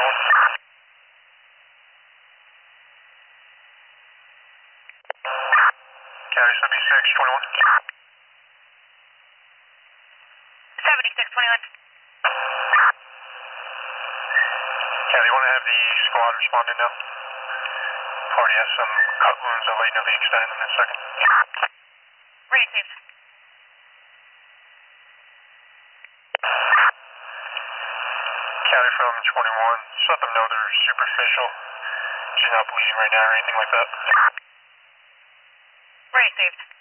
County 7621. 7621. County, want to have the squad respond in now? Already has some cut wounds. I'll let you know the extent in a second. Ready, Steve. County from 21. Just let them know they're superficial. She's not bleeding right now or anything like that. Ready, Steve.